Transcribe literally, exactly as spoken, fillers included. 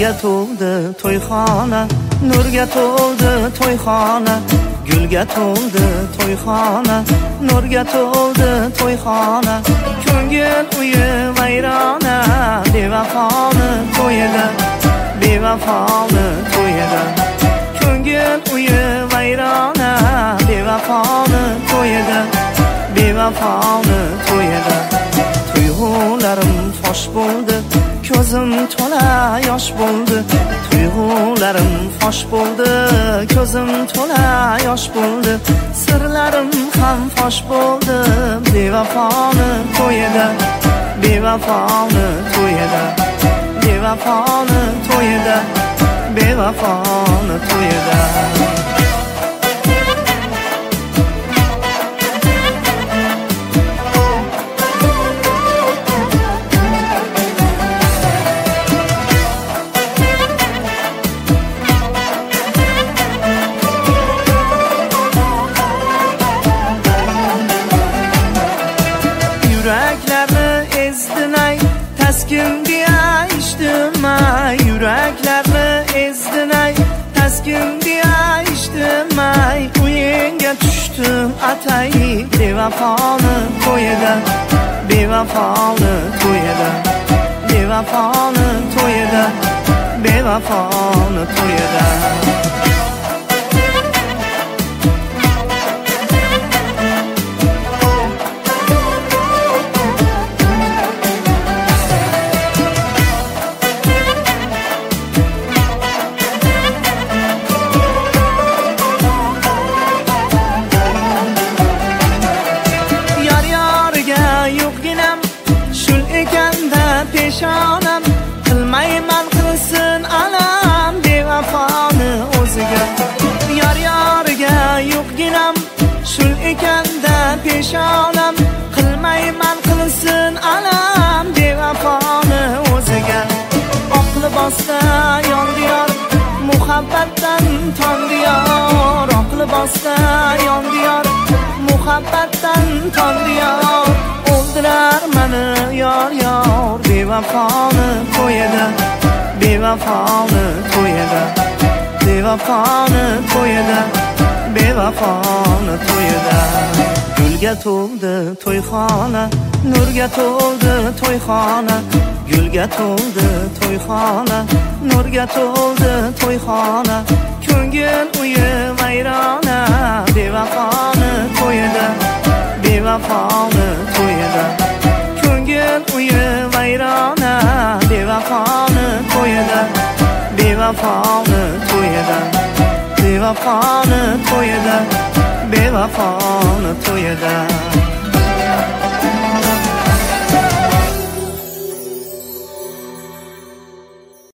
gulga to'ldi to'yxona, nurga to'ldi to'yxona, gulga to'ldi to'yxona, nurga to'ldi to'yxona, ko'ngil uyi vayrona, bevafoni to'yida, bevafoni to'yida, ko'ngil uyi vayrona, bevafoni to'yida, bevafoni to'yida. Tuyg'ularim fosh bo'ldi, ko'zim to'la yosh bo'ldi, tuyg'ularim fosh bo'ldi, ko'zim to'la yosh bo'ldi, sirlarim ham fosh bo'ldi, bevafoni to'yida, bevafoni to'yida, bevafoni to'yida, bevafoni to'yida. Yüreklerni ezdinay, taskin diye içtim ay. Yüreklerni ezdinay, taskin diye içtim ay. Uyinga düştüm atay, bevafoni to'yida, bevafoni to'yida, bevafoni to'yida, bevafoni to'yida. Peshonam qilmayman qilsin alam, bevafoni o'ziga. Yar yoriga yo'qginam shul ekanda peshonam, qilmayman qilsin alam, bevafoni o'ziga. Oq libosda yondi yor, muhabbatdan tondi yor. Oq libosda yondi yor, muhabbatdan tondi yor. O'ldirar meni yor yor, bevafoni to'yida, bevafoni to'yida, bevafoni to'yida, bevafoni to'yida. Gulga to'ldi to'yxona, nurga to'ldi to'yxona, gulga to'ldi to'yxona, nurga to'ldi to'yxona, ko'ngil uyi vayrona, bevafoni to'yida, bevafoni to'yida, ko'ngil uyi vayrona, bevafoni to'yida, bevafoni to'yida, bevafoni to'yida, bevafoni to'yida.